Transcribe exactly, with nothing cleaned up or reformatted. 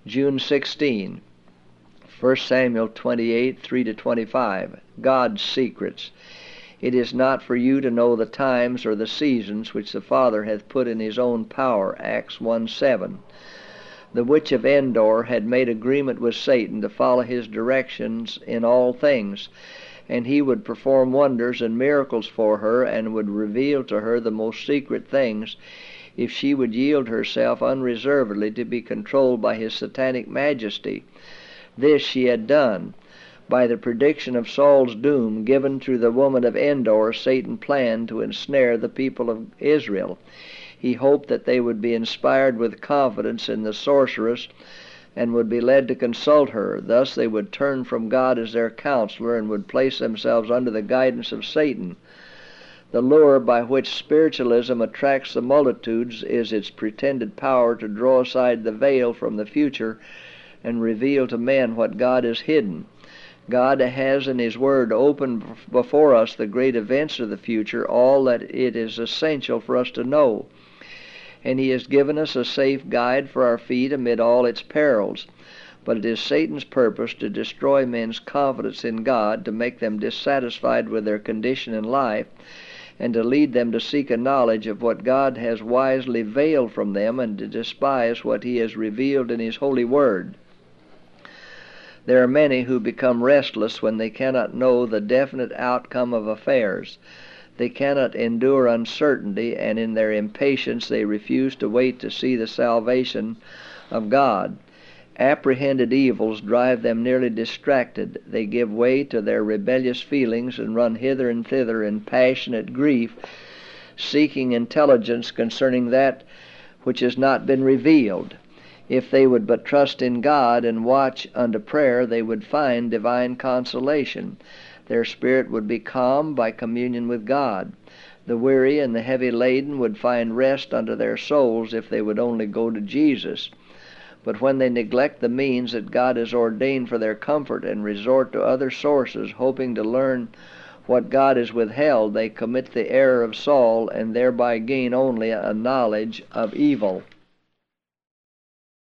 June sixteenth, First Samuel twenty-eight, three to twenty-five. God's secrets. It is not for you to know the times or the seasons which the Father hath put in his own power. Acts one seven. The witch of Endor had made agreement with Satan to follow his directions in all things, and he would perform wonders and miracles for her, and would reveal to her the most secret things, if she would yield herself unreservedly to be controlled by his satanic majesty. This she had done. By the prediction of Saul's doom given through the woman of Endor, Satan planned to ensnare the people of Israel. He hoped that they would be inspired with confidence in the sorceress and would be led to consult her. Thus they would turn from God as their counselor and would place themselves under the guidance of Satan. The lure by which spiritualism attracts the multitudes is its pretended power to draw aside the veil from the future and reveal to men what God has hidden. God has in his Word opened before us the great events of the future, all that it is essential for us to know. And he has given us a safe guide for our feet amid all its perils. But it is Satan's purpose to destroy men's confidence in God, to make them dissatisfied with their condition in life, and to lead them to seek a knowledge of what God has wisely veiled from them, and to despise what he has revealed in his holy Word. There are many who become restless when they cannot know the definite outcome of affairs. They cannot endure uncertainty, and in their impatience they refuse to wait to see the salvation of God. Apprehended evils drive them nearly distracted. They give way to their rebellious feelings and run hither and thither in passionate grief, seeking intelligence concerning that which has not been revealed. If they would but trust in God and watch unto prayer, they would find divine consolation. Their spirit would be calmed by communion with God. The weary and the heavy laden would find rest unto their souls if they would only go to Jesus. But when they neglect the means that God has ordained for their comfort and resort to other sources, hoping to learn what God has withheld, they commit the error of Saul and thereby gain only a knowledge of evil.